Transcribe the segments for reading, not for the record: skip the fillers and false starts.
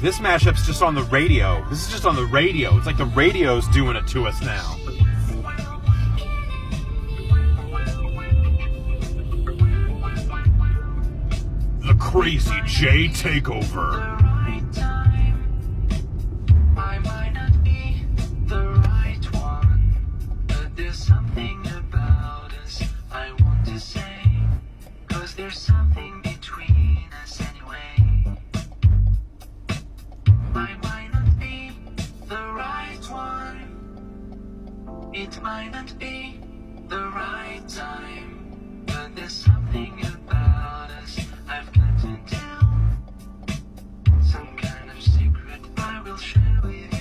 This mashup's just on the radio. This is just on the radio. It's like the radio's doing it to us now. The Crazy J Takeover. There's something between us anyway. I might not be the right one. It might not be the right time. But there's something about us I've got to tell. Some kind of secret I will share with you.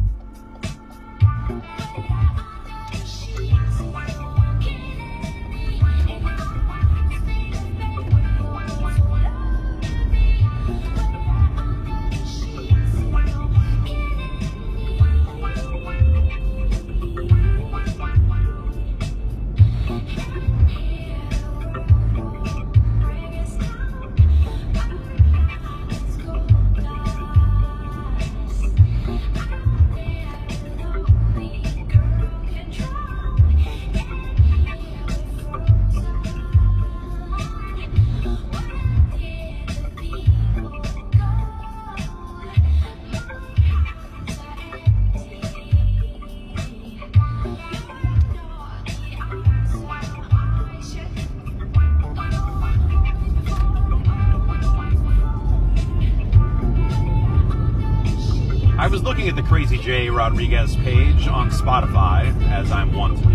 I was looking at the Crazy J Rodriguez page on Spotify, as I'm wont to do.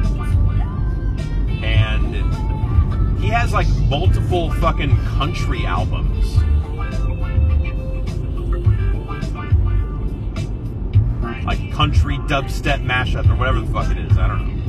And he has like multiple fucking country albums. Like country dubstep mashup or whatever the fuck it is. I don't know.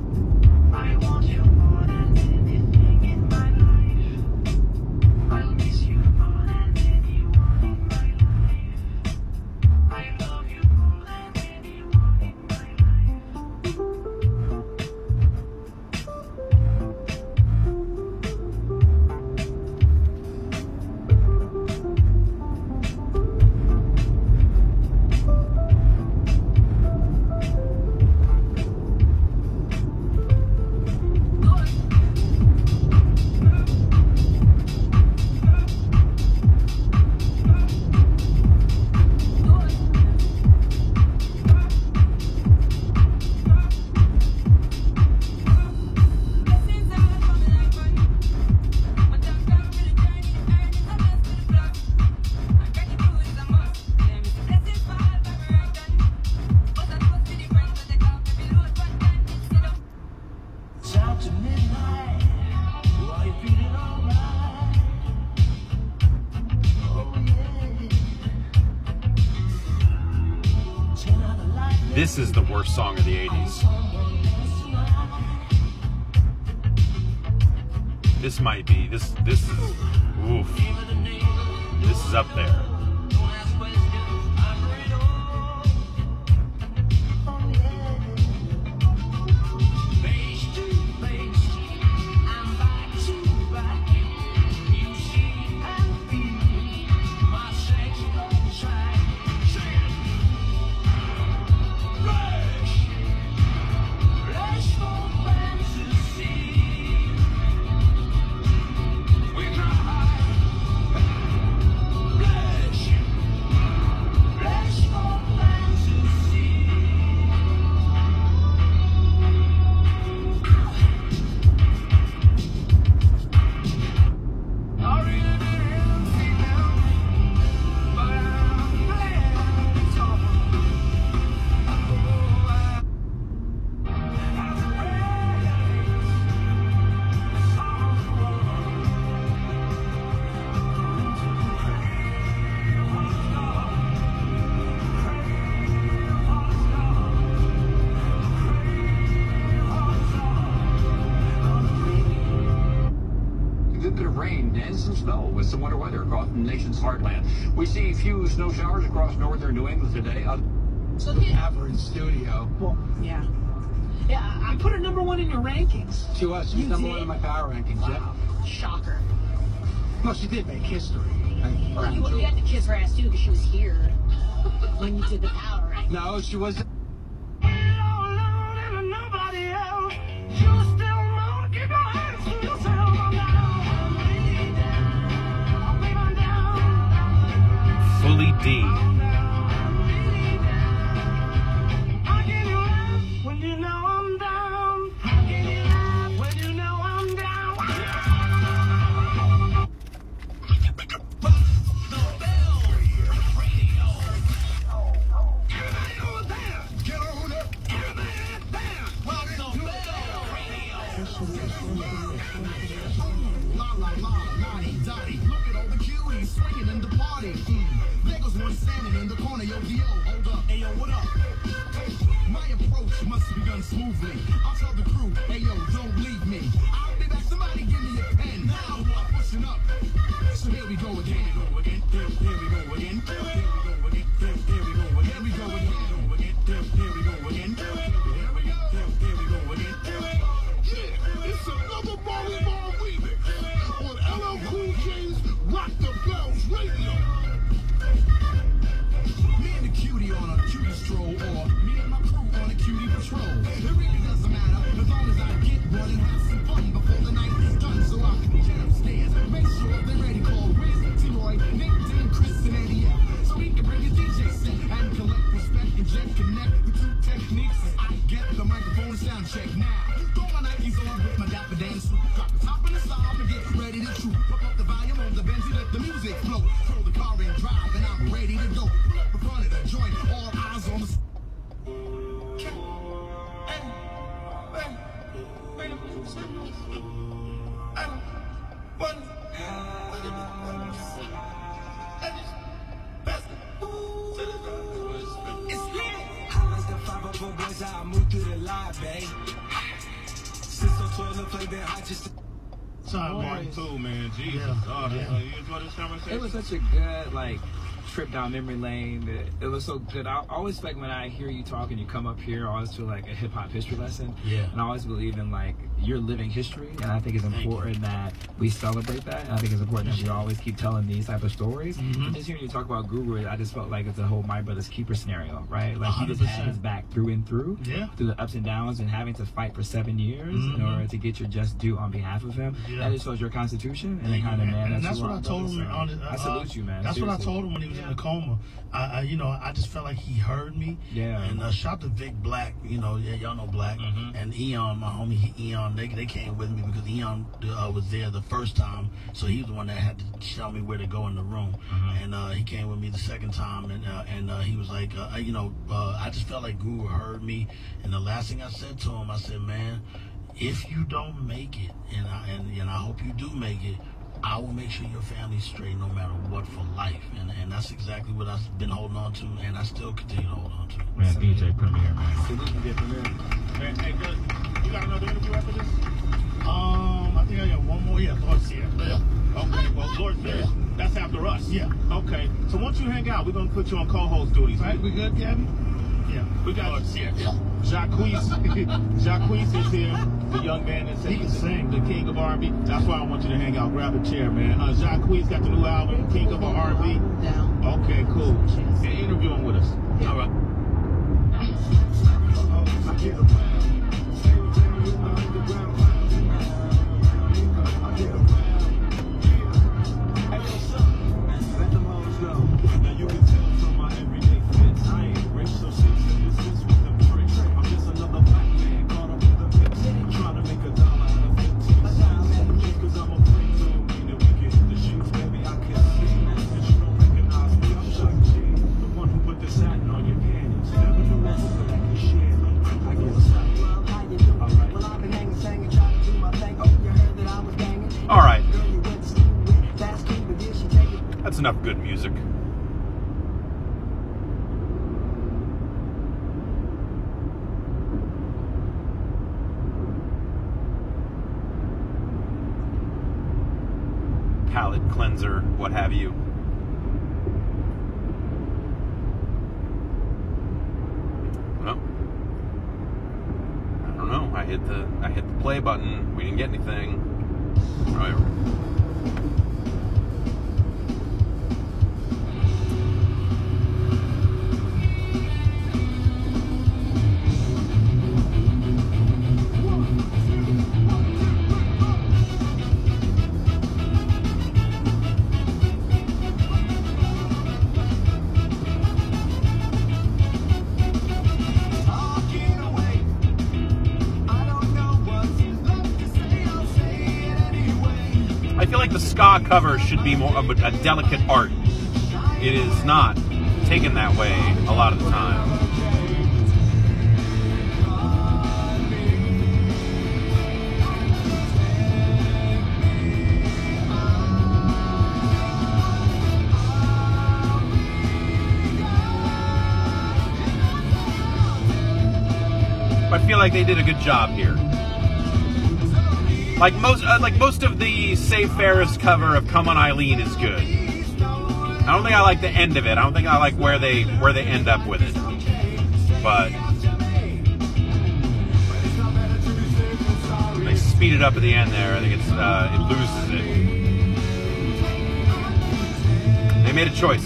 This is the worst song of the 80s. This might be. This is oof. This is up there. Some winter weather across the nation's heartland. We see few snow showers across northern New England today. So the average studio. Well, yeah. Yeah, I put her #1 in your rankings. She was. She's #1 in my power rankings, wow. Yeah. Shocker. Well, she did make history. Well, you had to kiss her ass too because she was here when you did the power, right? No, she wasn't. Fully D. Must be done smoothly. I'll tell the crew, hey yo, don't leave me. I'll be back. Somebody give me a pen. Now we're pushing up. So here we go again. Here we go again. Here we go again. Here we go again. Here we go again. Here we go again. Here we go again. Here we go again. Yeah, it's another volleyball remix on LL Cool J's Rock the Bells Radio. Me and the cutie on a cutie stroll, or me and my crew on a cutie patrol. It really doesn't matter as long as I get one and have some fun before the night is done. So I can get upstairs, make sure they're ready. Call Wiz, T-Roy, Nick, Dean, Chris, and Eddie F. So he can bring his DJ set and collect respect and jet connect the two techniques. I get the microphone sound check now. Throw my Nikes on with my dapper dance suit. Got the top in the style and get ready to shoot. Pump up the volume on the Benz, let the music flow. Throw the car in drive and I'm ready to go. Pull up in front of the joint, all eyes on the. Part two, man. Jesus. You enjoy this conversation? It was such a good, like, trip down memory lane. It was so good. I always feel like when I hear you talk and you come up here, I always feel like a hip-hop history lesson. Yeah. And I always believe in, like, you're living history, and I think it's important that we celebrate that. And I think it's important that we always keep telling these type of stories. And just hearing you talk about Guru, I just felt like it's a whole My Brother's Keeper scenario, right? Like, he just had his back through and through, through the ups and downs, and having to fight for 7 years in order to get your just due on behalf of him. That just shows your constitution and the kind of man that's what I told him. I salute you, man. That's Seriously. what I told him when he was in the coma. I just felt like he heard me. Yeah. And shout to Vic Black. Y'all know Black. And Eon, my homie Eon. They came with me because Eon was there the first time, so he was the one that had to tell me where to go in the room. And he came with me the second time, and he was like, I just felt like Guru heard me. And the last thing I said to him, I said, man, if you don't make it, and I hope you do make it, I will make sure your family's straight no matter what for life. And that's exactly what I've been holding on to, and I still continue to hold on to. Man, DJ Premier, man. Salute you, DJ Premier. Man, hey, good. You got another interview after this? I think I got one more. Yeah, Lord Sear. Yeah. Okay, well, Lord Sear, that's after us. Yeah. Okay, so once you hang out, we're going to put you on co-host duties. Right, we good, Gabby? Yeah. We got Lord Sear. Yeah. Jacquees is here, the young man that said he's the king of R&B. That's why I want you to hang out. Grab a chair, man. Jacquees got the new album, King of R&B. Okay, cool. And interview him with us. All right. Enough good music. Palate cleanser, what have you. Well, I don't know. I hit the play button. We didn't get anything. Whatever. ska cover should be more of a delicate art. It is not taken that way a lot of the time. I feel like they did a good job here. Like most of the Save Ferris cover of "Come On Eileen" is good. I don't think I like the end of it. I don't think I like where they end up with it. But they speed it up at the end there. I think it loses it. They made a choice.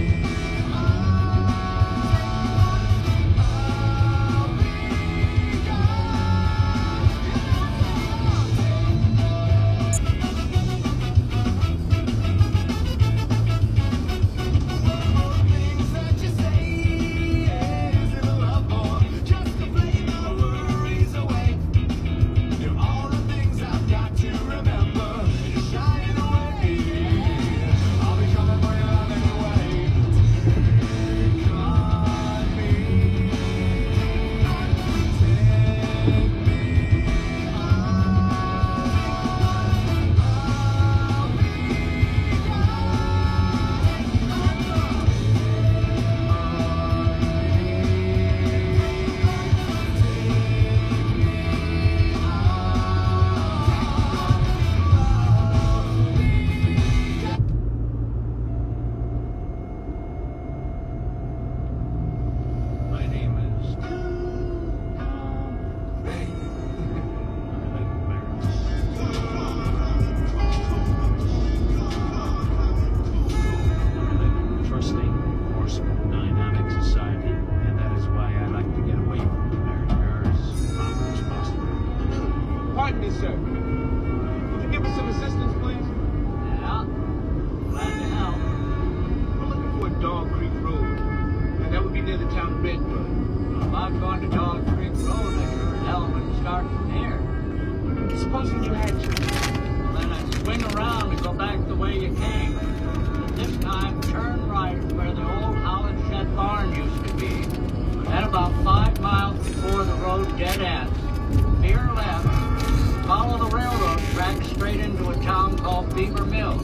Pardon me, sir. Could you give us some assistance, please? Yeah, glad to help. We're looking for a Dog Creek Road. Now, that would be near the town of Bedford. If I'm going to Dog Creek Road, I sure as hell wouldn't start from here. Supposing you had to. Well, then I'd swing around and go back the way you came. But this time, turn right where the old Holland Shed barn used to be. Then about 5 miles before the road dead ends, veer left, follow the railroad track straight into a town called Beaver Mills.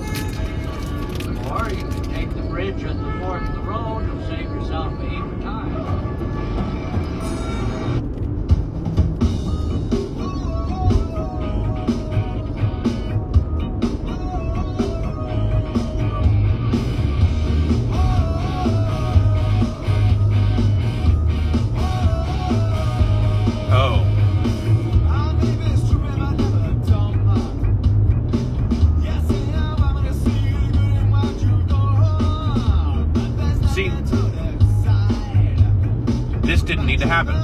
Or you can take the bridge at the fork of the road and save yourself a heap of time. See, this didn't need to happen.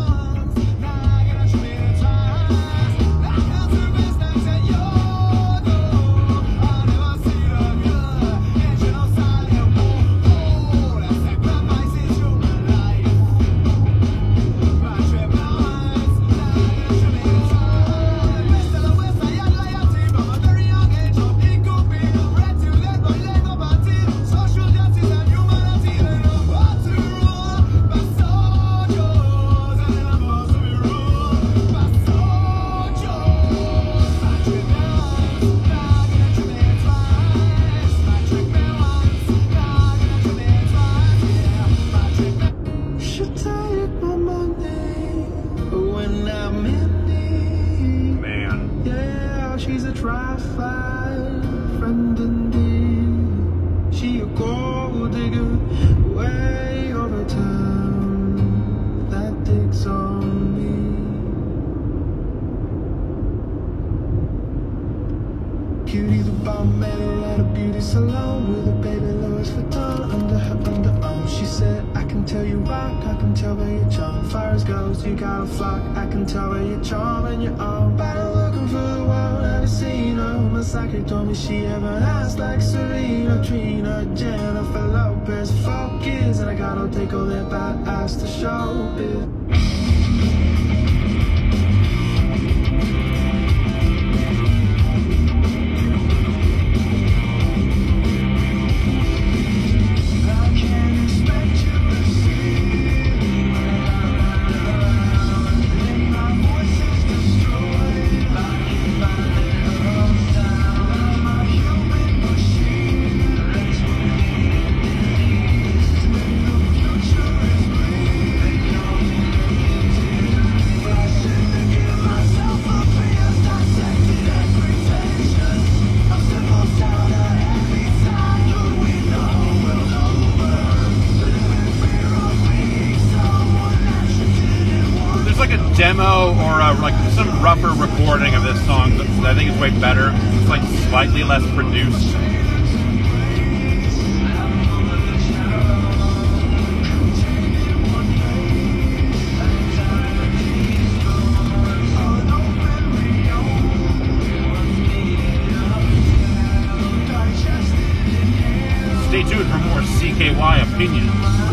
She's a tri-fi friend indeed. She a gold digger way over town that digs on me. Cutie the bomb made her at a beauty salon with a baby Louis Vuitton under her underarm. She said, I can tell you rock, I can tell by your charm. Fires goes, you got a flock, I can tell by your charm and your arm. Better looking for the world, never seen her. My psychic told me she ever asked like Serena, Trina, Jennifer Lopez. 4 kids and I gotta take all that bad ass to show it. demo or like some rougher recording of this song that I think is way better. It's like slightly less produced. Stay tuned for more CKY opinions.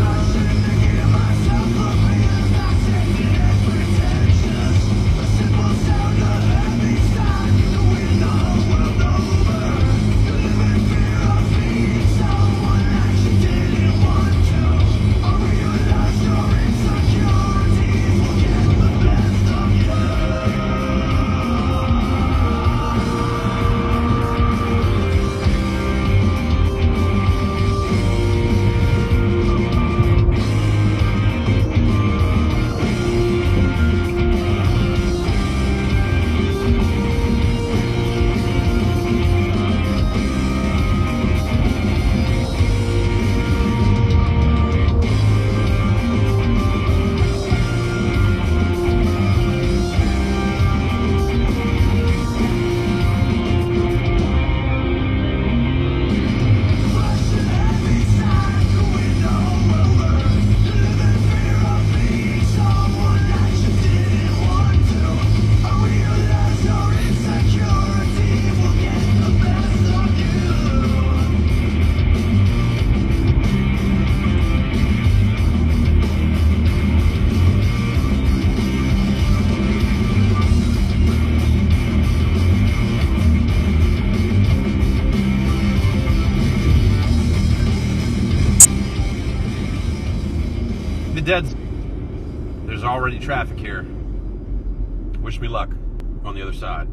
Deads. There's already traffic here. Wish me luck on the other side.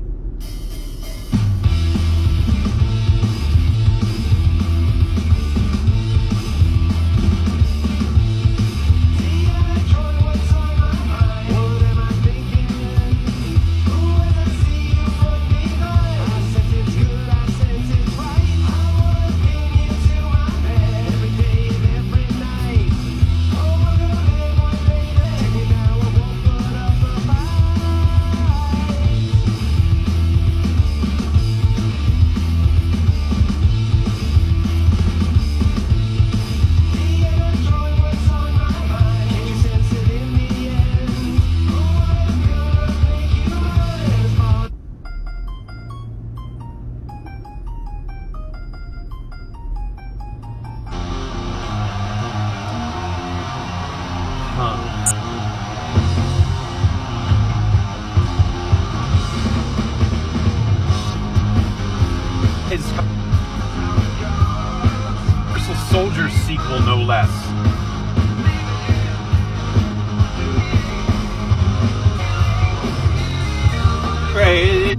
Universal Soldier sequel, no less. Great.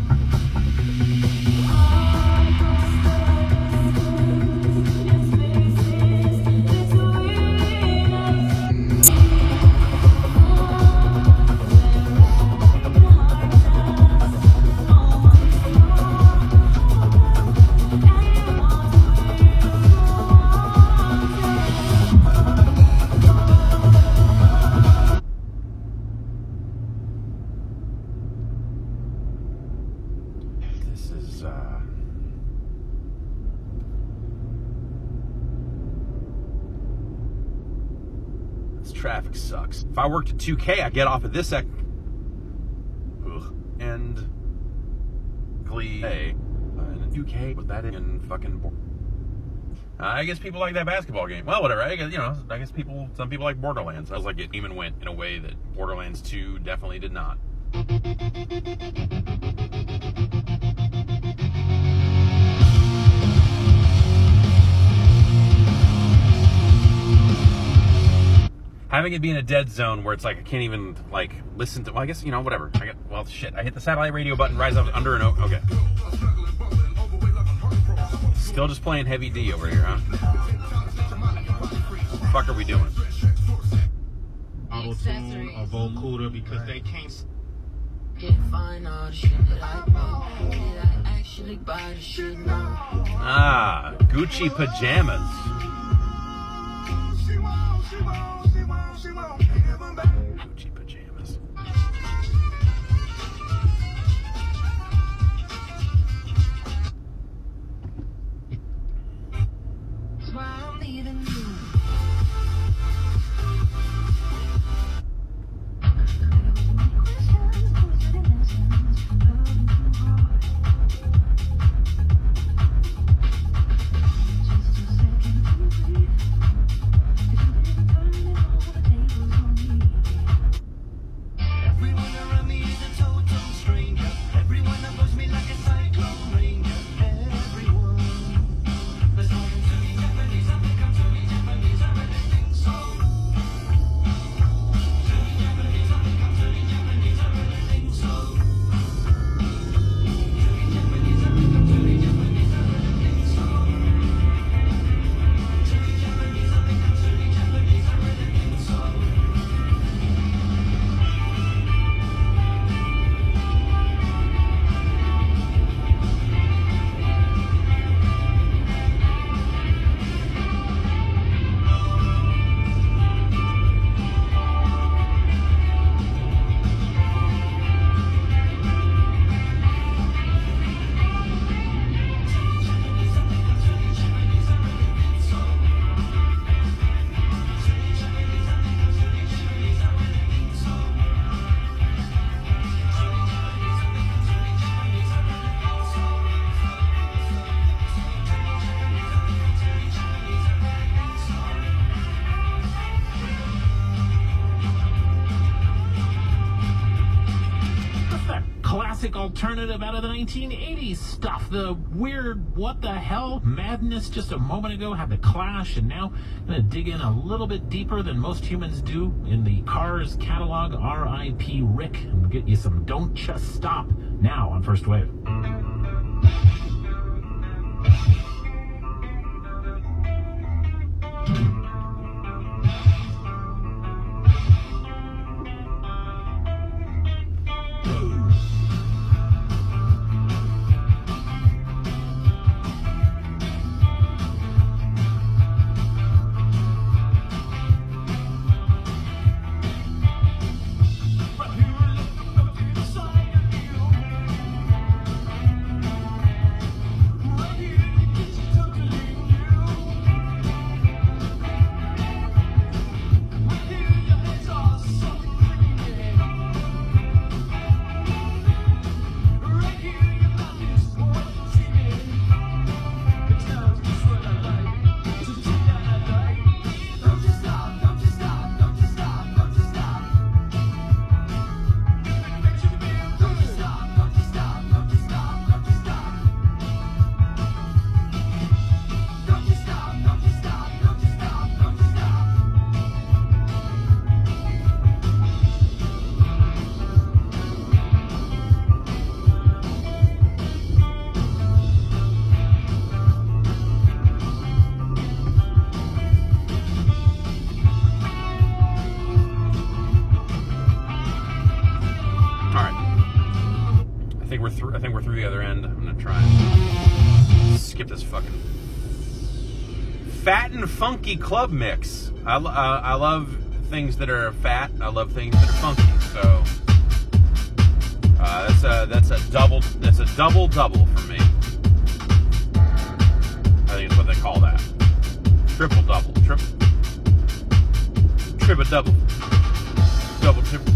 Traffic sucks. If I worked at 2K, I get off at this and Glee. And 2K was that in fucking. I guess people like that basketball game. Well, whatever. I guess some people like Borderlands. I was like, it even went in a way that Borderlands 2 definitely did not. Having it be in a dead zone where it's like I can't even like listen to. Well, I guess whatever. Shit. I hit the satellite radio button, rise up under and over. Okay. Still just playing Heavy D over here, huh? What the fuck are we doing? Auto-tune or vocoder because they can't. Ah, Gucci pajamas. Gucci pajamas. classic alternative out of the 1980s stuff. The weird, what the hell madness just a moment ago had the Clash, and now I'm going to dig in a little bit deeper than most humans do in the Cars catalog. R.I.P. Rick, and get you some Don't Just Stop now on First Wave. I think we're through the other end. I'm gonna try and skip this fucking fat and funky club mix. I love things that are fat. I love things that are funky. So that's a double double for me. I think it's what they call that. Triple double. Triple double. Double triple.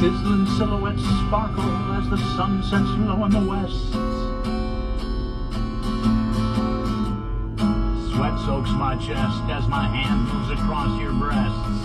sizzling silhouettes sparkle as the sun sets low in the west. Sweat soaks my chest as my hand moves across your breasts.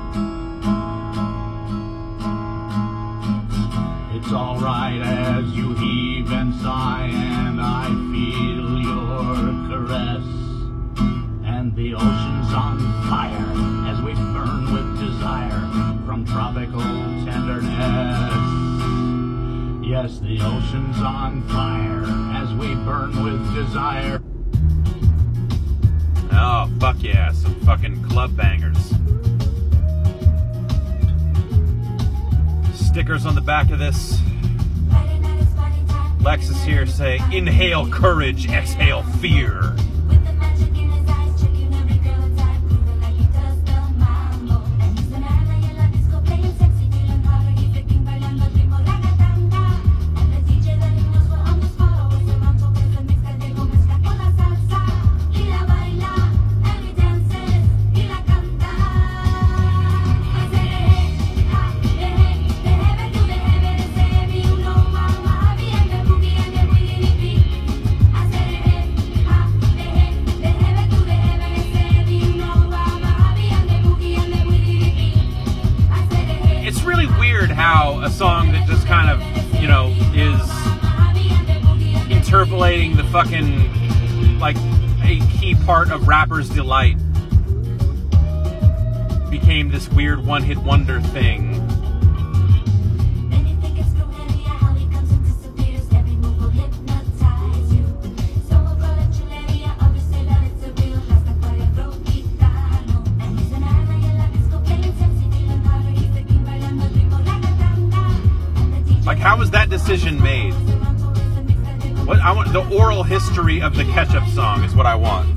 It's alright as you heave and sigh, and I feel your caress. And the ocean's on fire as we burn with desire from tropical tenderness. Yes, the ocean's on fire as we burn with desire. Oh, fuck yeah, some fucking club bangers. Stickers on the back of this. Lexus here say, inhale courage, exhale fear. How a song that just kind of, you know, is interpolating the fucking, like, a key part of rapper's delight became this weird one-hit wonder thing. Like, how was that decision made? What I want, the oral history of the Ketchup song is what I want.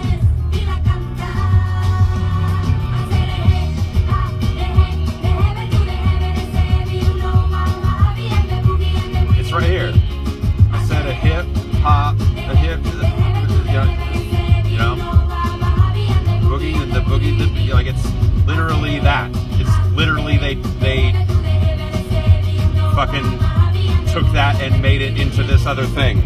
It's right here. I said a hip hop, a hip, you know, boogie, the boogie, like it's literally that. It's literally they fucking took that and made it into this other thing.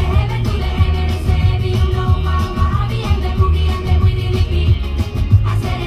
I said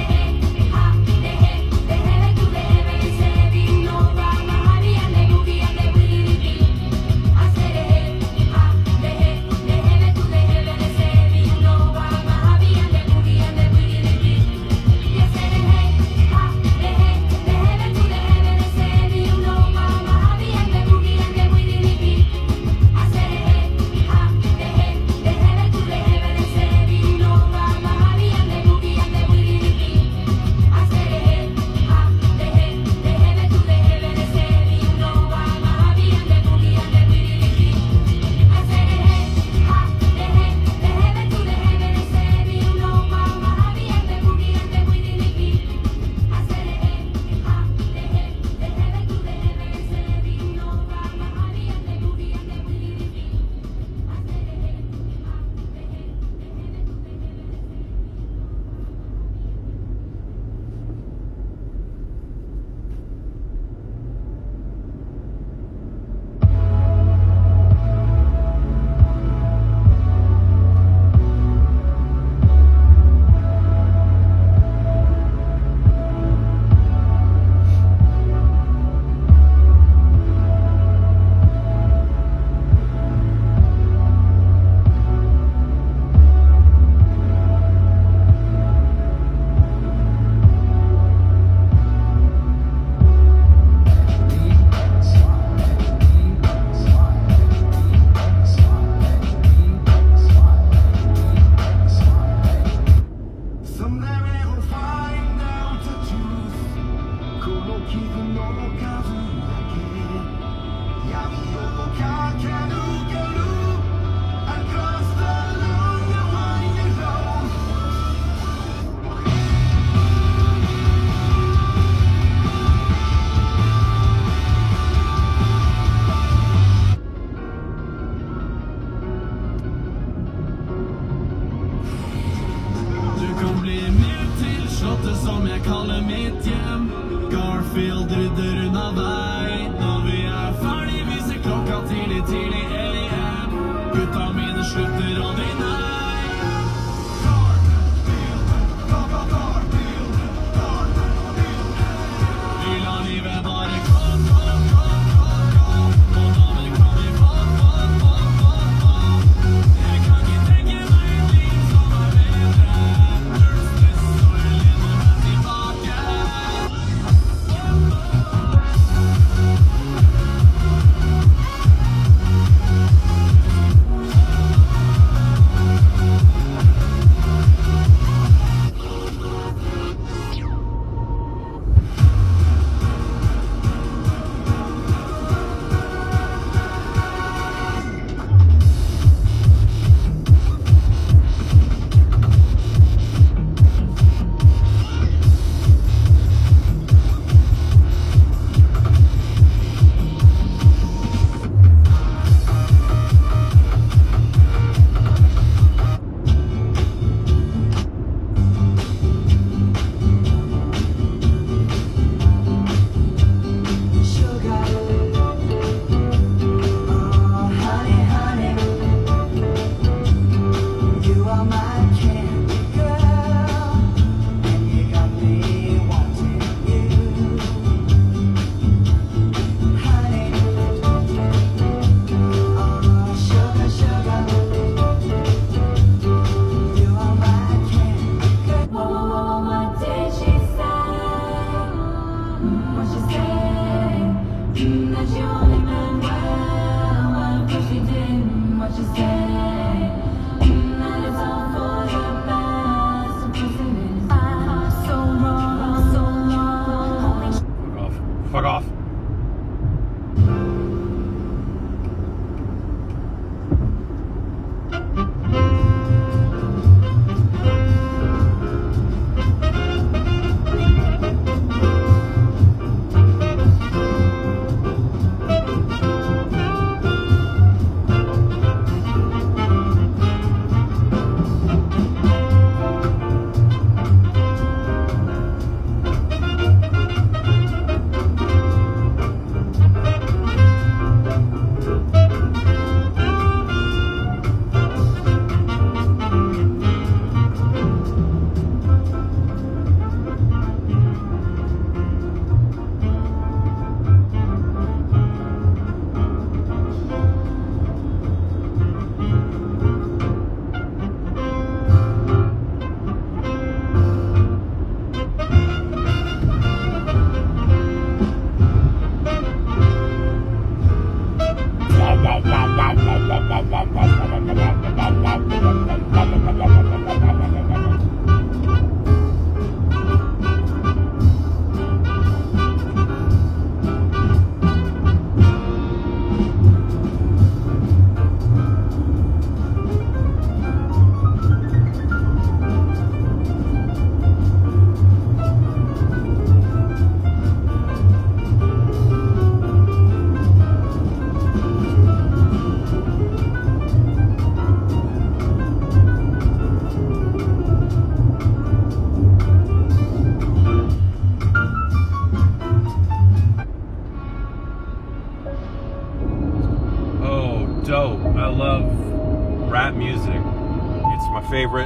dope. I love rap music. It's my favorite.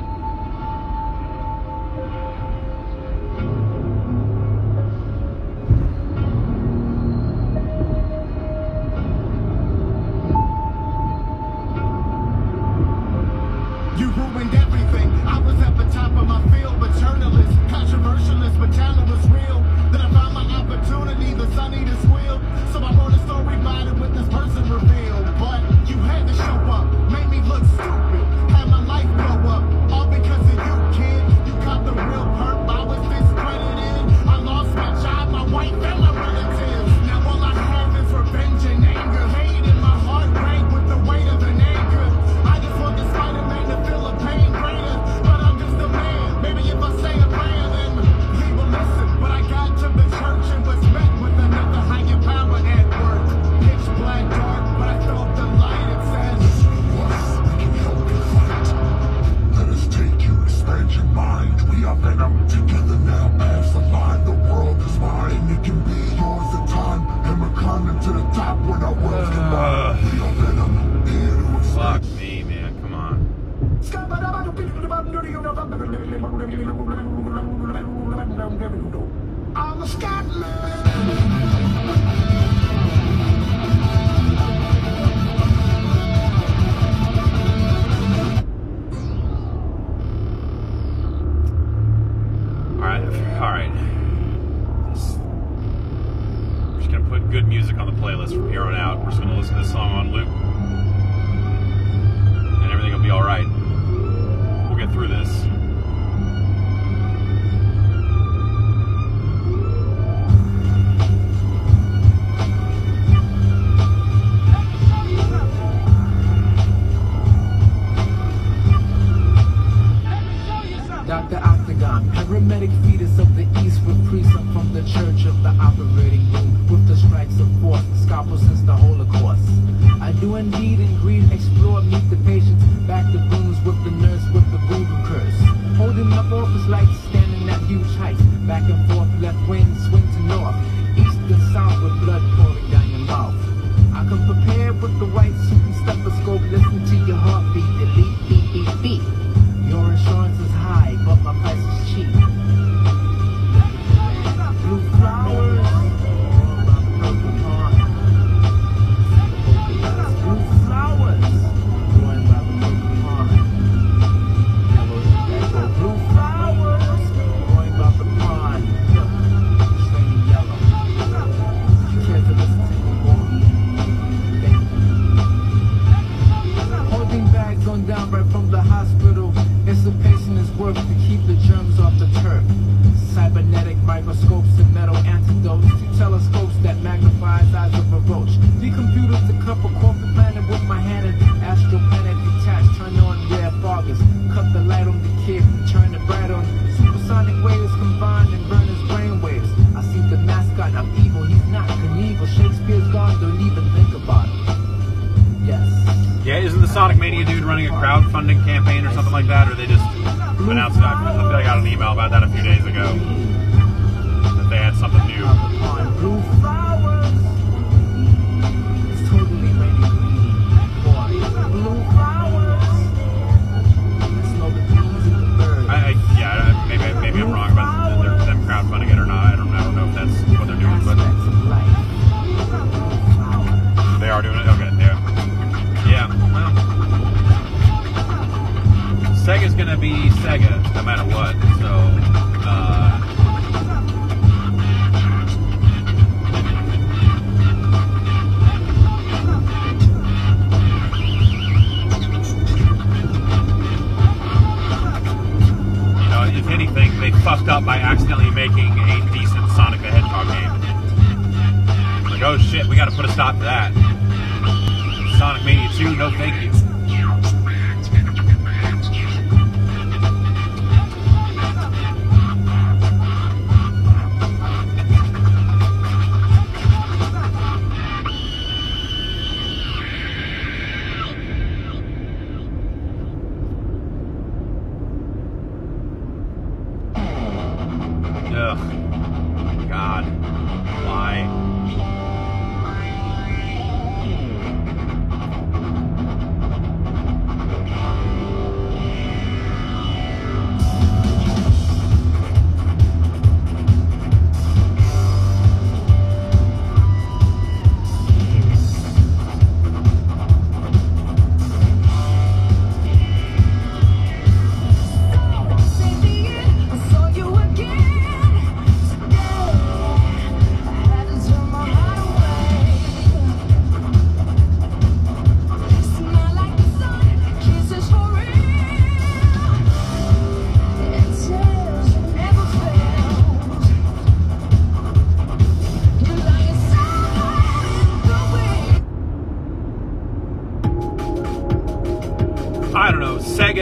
You ruined everything. I was at the top of my field, but journalist, controversialist, but talent was real. Then I found my opportunity, the sun eater squeal. So I wrote a story about it with this person revealed. But you had to show up, made me look stupid, had my life blow up, all because of you, kid. You got the real perp, I was discredited. I lost my job, my wife, and my relatives. Now all I have is revenge and anger. Hate in my heart rank with the weight of an anchor. I just want the Spider-Man to feel the pain greater, but I'm just a man. Maybe if I say a prayer, then he will listen. But I got to the church and was met with another higher power at work. Pitch black dark, but I felt the light. It says, We can help you fight. Let us take you, expand your mind. We are Venom together now. Pass the line, the world is mine. It can be yours in time. And we're climbing to the top when our worlds combine. We are Venom, here to Fuck expand. me, man. Come on. I'm a Scotland. All right. We're just gonna put good music on the playlist from here on out. We're just gonna listen to this song on loop, and everything will be all right. We'll get through this. Dr. Octagon, paramedic fetus of the east with precept from the church of the operating room with the strikes of force, scalpel since the Holocaust. I do indeed and greed, explore, meet the patients, back the rooms with the nurse with the voodoo curse. Holding up office lights, standing at huge heights, back and forth, left wing, swing to north, east and south with blood pouring down your mouth. I come prepared with the white suit and stethoscope, listen to your heartbeat, delete, beat, beat, beat. Your insurance is high, but my price is cheap. Blue flowers, purple pond. Blue flowers, growing by the purple pond. Blue flowers, growing by the pond. It's raining yellow. You care to listen to me more? Holding bags on down right from the hospital. Dissipation is work to keep the germs off the turf. Cybernetic microscopes and metal antidotes to telescopes that magnifies eyes of a roach. The computers to cup a corporate planet with my hand and astral planet detached. Turn on rare foggers, cut the light on the kid and turn it bright on. Supersonic waves combined and burn his brain waves. I see the mascot, I'm evil, he's not Knievel. Shakespeare's gone, don't even think about it. Yes. Yeah, isn't the Sonic Mania dude running a crowdfunding campaign or something like that? Or they just announced it? I feel like I got an email about that a few days ago. That they had something new. Blue flowers. It's totally raining green. Boy, blue flowers. I smell the bees and the birds. Maybe I'm wrong about them crowdfunding it or not. I don't know if that's what they're doing, but they are doing it. Okay, yeah. Well, Sega's gonna be Sega no matter what. So, if anything, they fucked up by accidentally making a decent Sonic the Hedgehog game. Like, oh shit, we gotta put a stop to that. Sonic Mania 2, no thank you. Ugh. God. Why?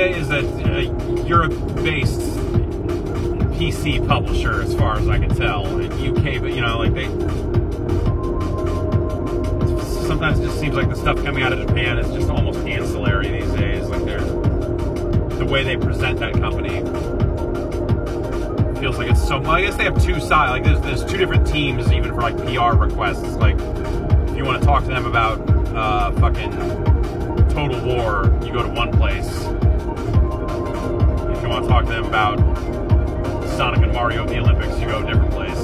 EA is a Europe-based PC publisher, as far as I can tell. UK, but you know, like they sometimes it just seems like the stuff coming out of Japan is just almost ancillary these days. Like the way they present that company feels like it's so. I guess they have two sides. Like there's two different teams even for like PR requests. Like if you want to talk to them about fucking Total War, you go to one place. If you want to talk to them about Sonic and Mario at the Olympics, you go to a different place.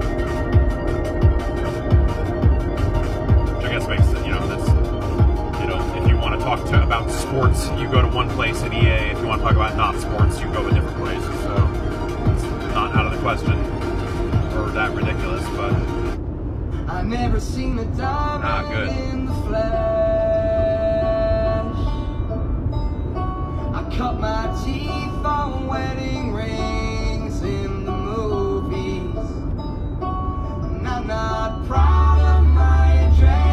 Which I guess makes it, you know, that's, you know, if you want to talk about sports, you go to one place at EA. If you want to talk about not sports, you go to different places. So it's not out of the question or that ridiculous, but I never seen a diamond good. in the flesh. I cut my teeth on wedding rings in the movies, and I'm not proud of my address.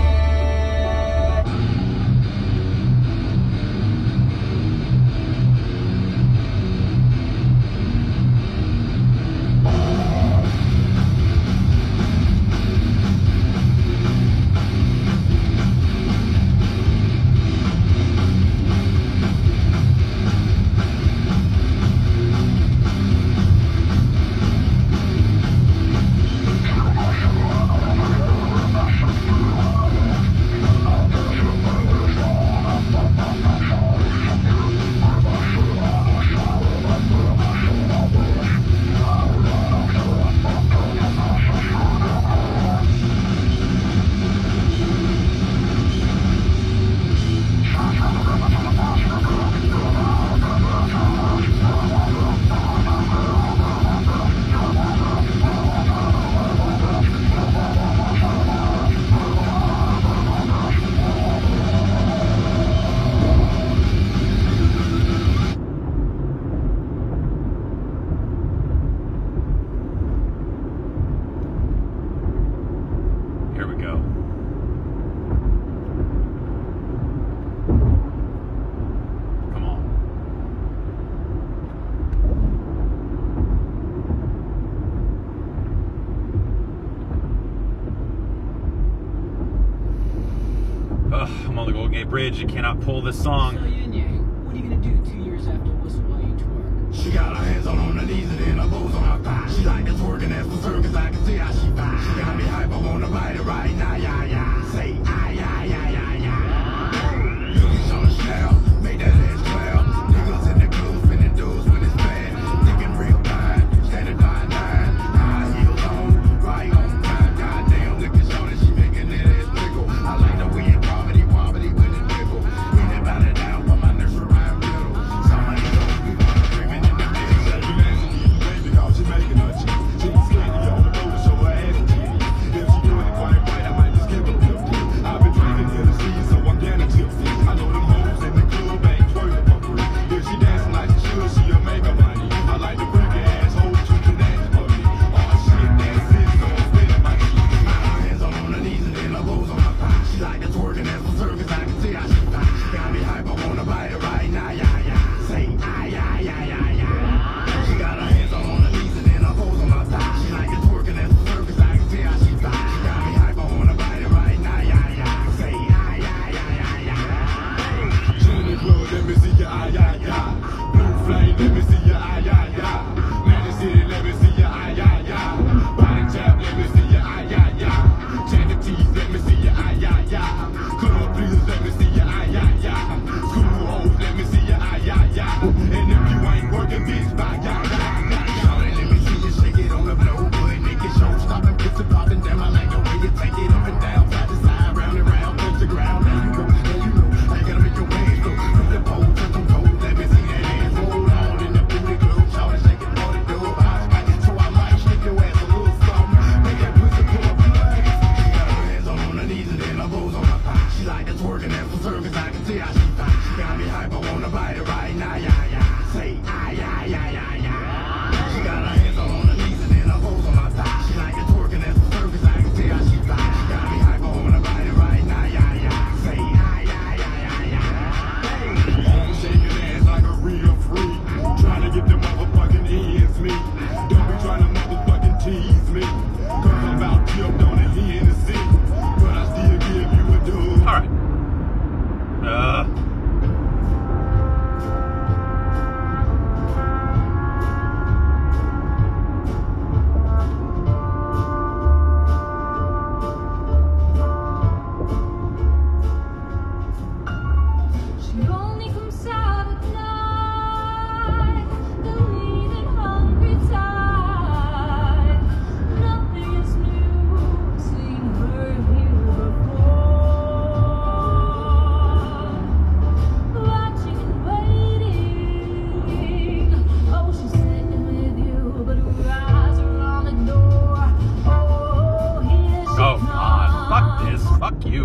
here we go. Come on. Ugh, I'm on the Golden Gate Bridge. You cannot pull this song. So, Yin, what are you gonna do 2 years after Whistle While You Twerk? She got her hands on her knees and then her bows on her thighs. She like to twerk and that's for circus, I can see how she fine. She got me hype, I wanna bite it right now, yeah, yeah. Say, ah, yeah, yeah, yeah, yeah. Looking on the snare, make that ass clap. Niggas in the club, spinning dudes when it's bad. Thinking real fine, standing by nine. High heels on, right on time. Goddamn, looking on it, she making that ass wiggle. I like the way it wobbly, wobbly with it wiggle. Bring it by down for my nursery rhyme middle. Somebody knows we wanna screaming in the middle. Baby, how she making her cheese. She's skinny on the road to show her ass titty. If she doing it quite right, I might just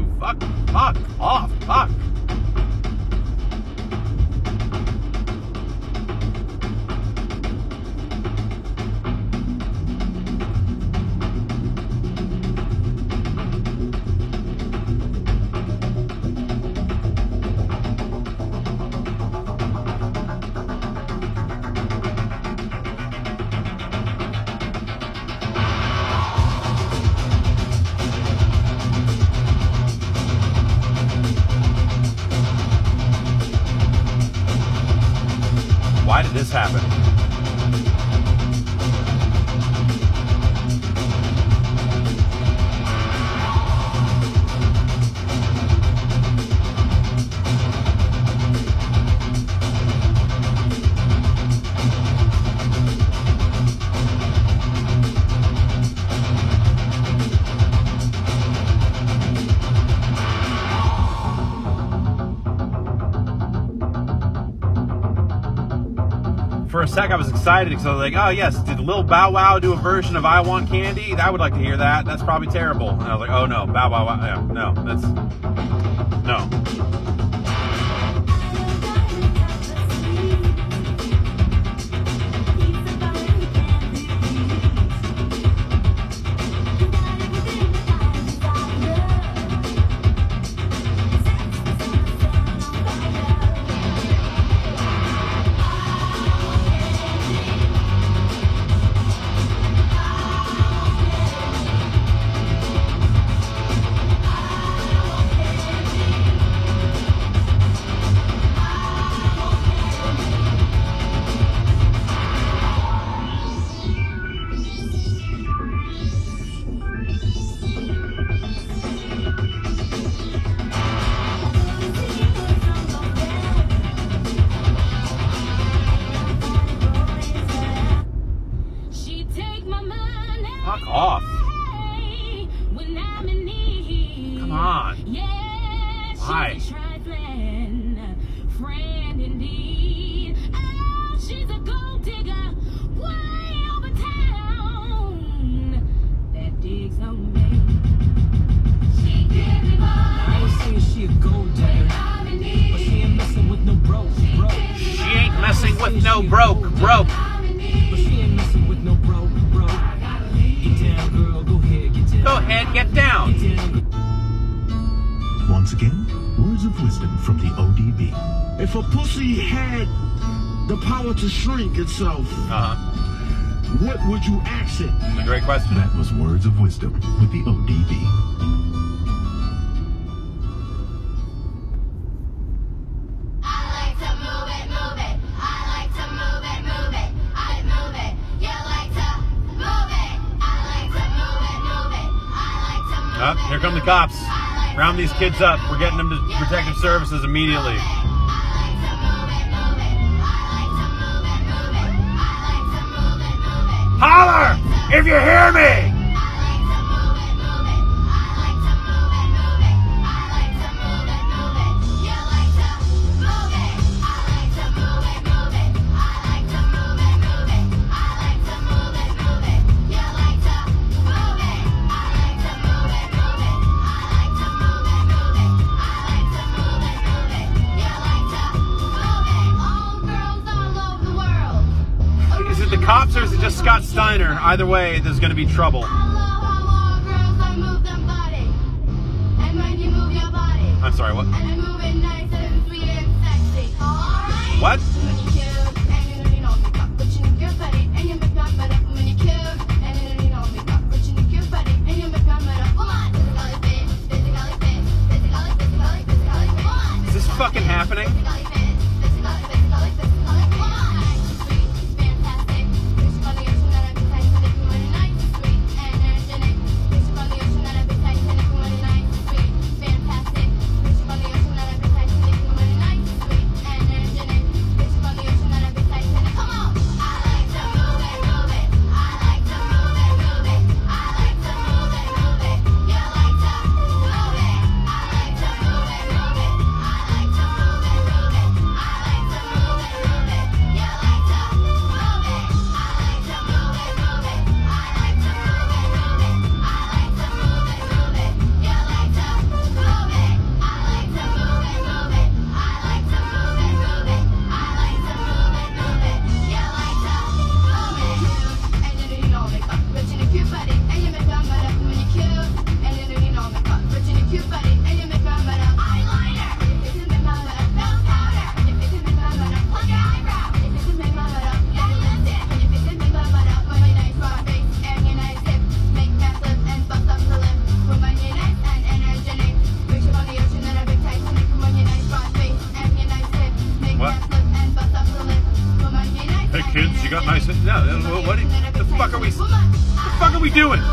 too. Fuck off. Fuck. Why did this happen? For a sec, I was excited because I was like, oh, yes, did Lil Bow Wow do a version of I Want Candy? I would like to hear that. That's probably terrible. And I was like, oh, no, Bow Wow, yeah, no, that's, no. Fuck off. Come on. Why? Friend indeed. Oh, she's a gold digger way over town. That digs on me. She did me I ain't saying she a gold digger, but she ain't messing with no broke. She ain't messing with no broke. But she ain't messing with no broke. Get down, girl. Go ahead, get down. Go ahead, get down. Once again, words of wisdom from the ODB. If a pussy had the power to shrink itself, what would you ask it? A great question. That was words of wisdom with the ODB. Here come the cops. Round these kids up. We're getting them to protective services immediately. Holler if you hear me! Cops or is it just Scott Steiner? Either way, there's going to be trouble. I'm sorry, what? What? Is this fucking happening? No, what the fuck are we doing?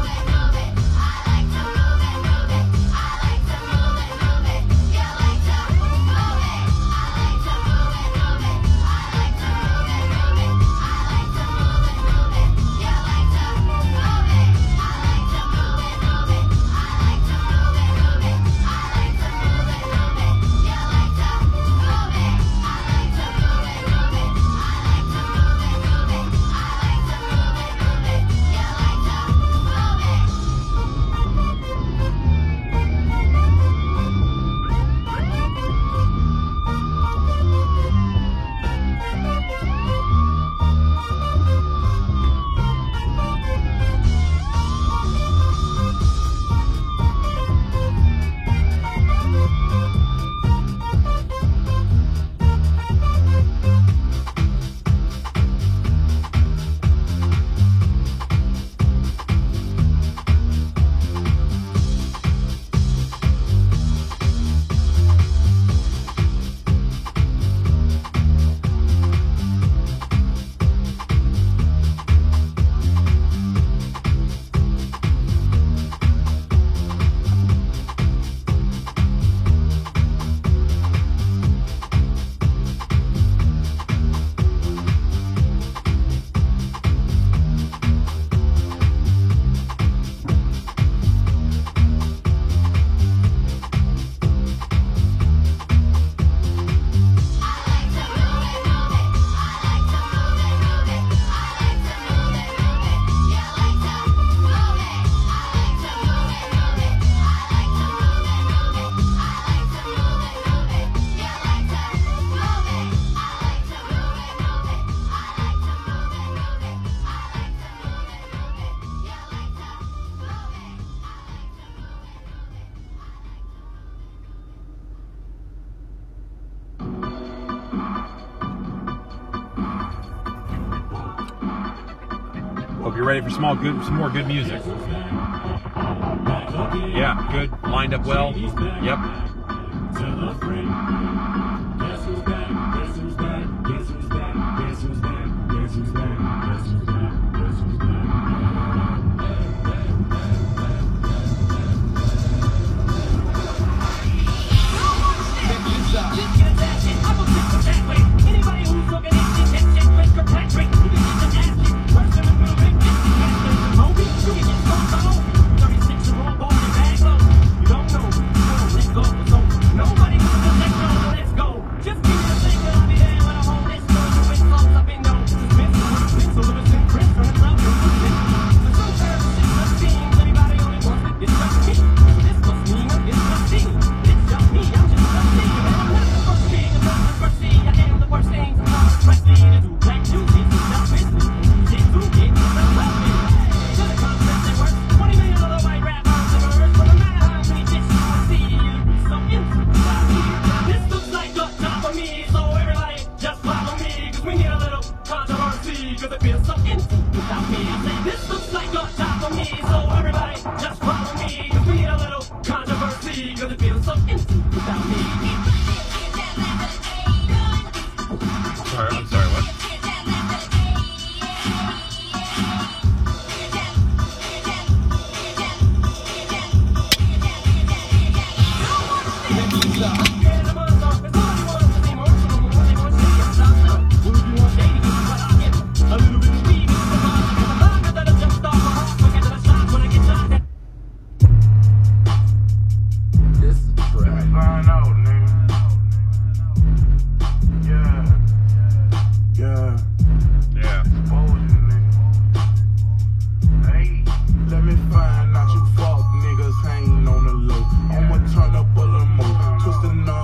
Hope you're ready for some more good music. Yeah, good. Lined up well. Yep. Let me find out you fuck niggas ain't on the low. I'ma turn up a little more, twist the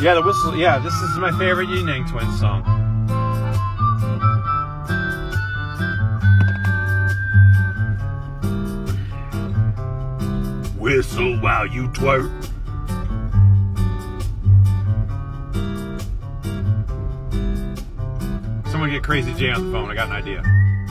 Yeah, the whistle. Yeah, this is my favorite Yin Yang Twins song. Whistle while you twerk. Someone get Crazy J on the phone. I got an idea.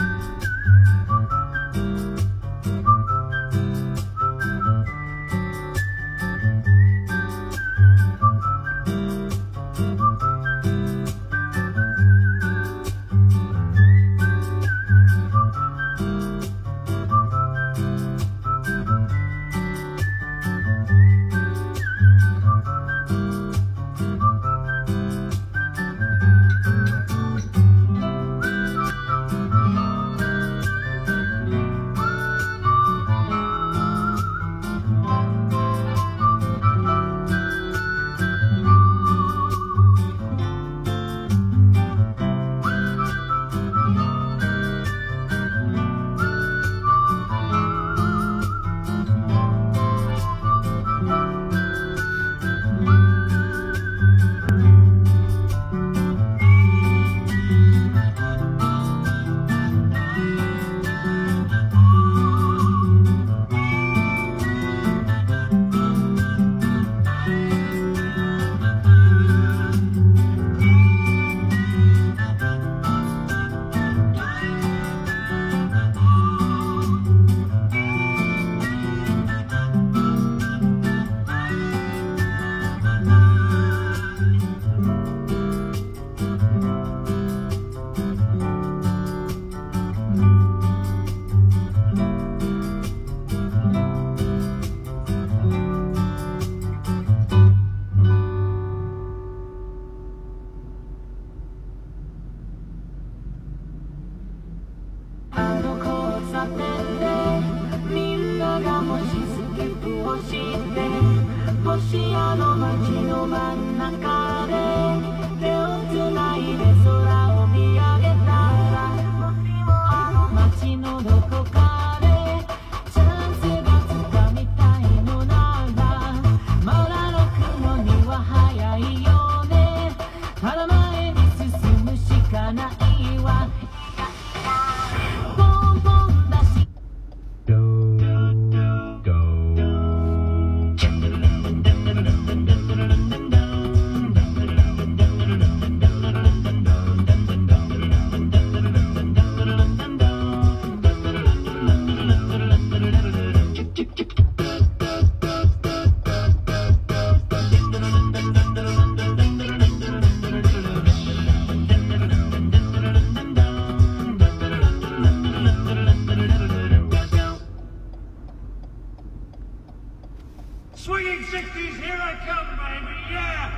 Swinging 60s, here I come, baby, yeah!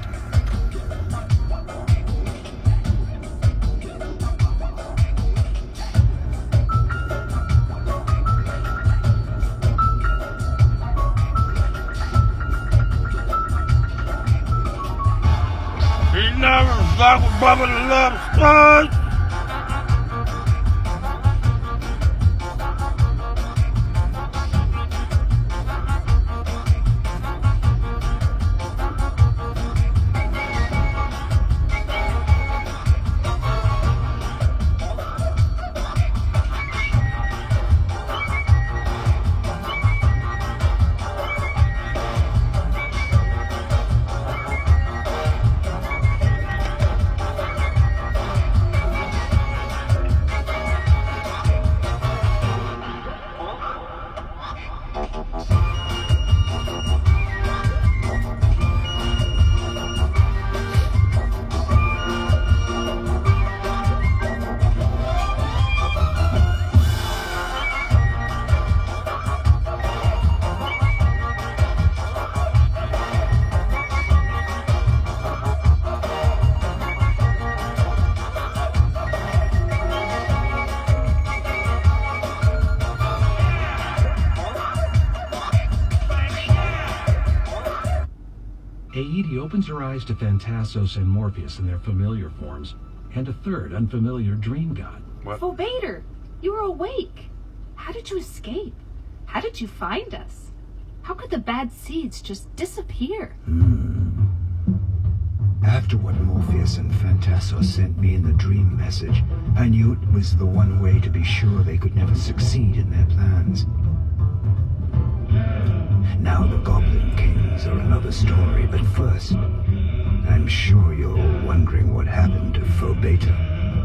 He never fuck with Bubba the Love Sponge. Aeide opens her eyes to Phantastos and Morpheus in their familiar forms, and a third unfamiliar dream god. Fobator, you were awake. How did you escape? How did you find us? How could the bad seeds just disappear? After what Morpheus and Phantassos sent me in the dream message, I knew it was the one way to be sure they could never succeed in their plans. Now the Goblin Kings are another story, but first, I'm sure you're all wondering what happened to Phobeta.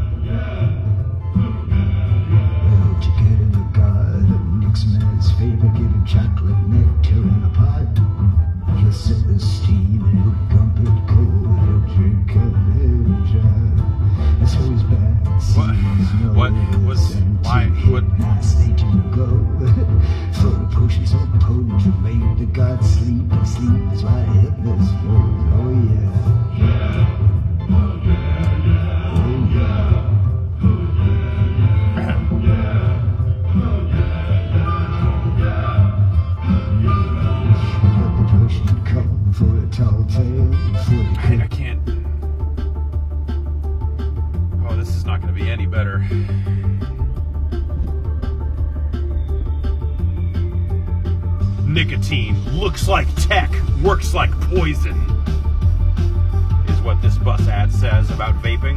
Well, to get in the garden, Nick's man's favorite, giving chocolate nectar in a pot. He'll set the steam and he'll gump it cold. He'll drink a little dry. So he's back. What they do go. So the potions are potent to make the gods sleep, and sleep is why Hitler's full. Oh yeah. I can't. Oh, this is not going to be any better. Nicotine looks like tech, works like poison, is what this bus ad says about vaping.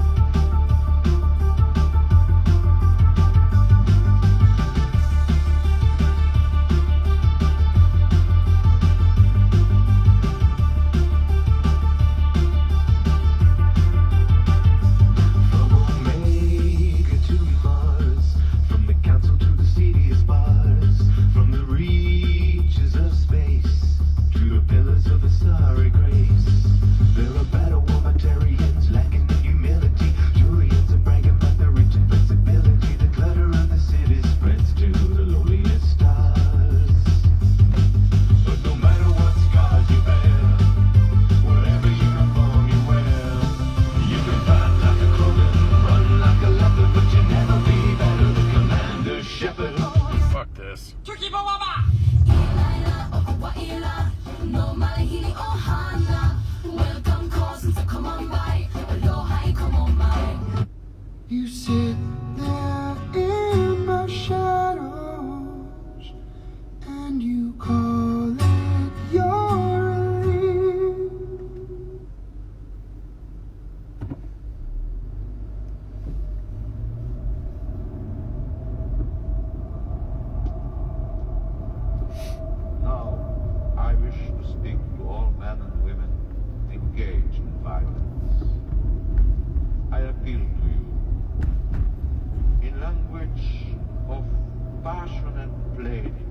You sit there in my shadows, and you call it your relief. Now, I wish to speak to all men and women engaged in violence. I appeal to you in language of passion and pleading.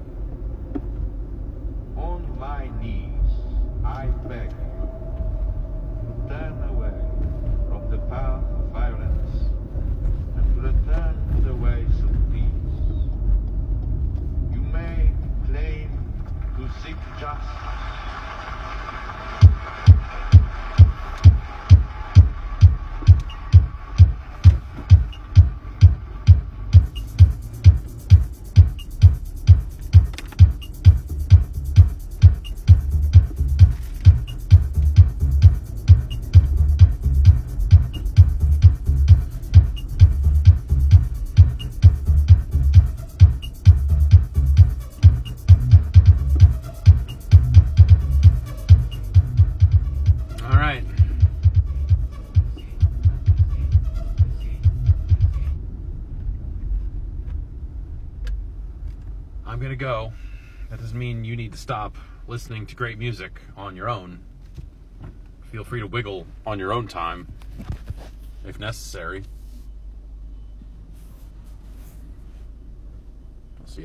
On my knees, I beg you to turn away from the path of violence and to return to the ways of peace. You may claim to seek justice. I'm gonna go. That doesn't mean you need to stop listening to great music on your own. Feel free to wiggle on your own time, if necessary.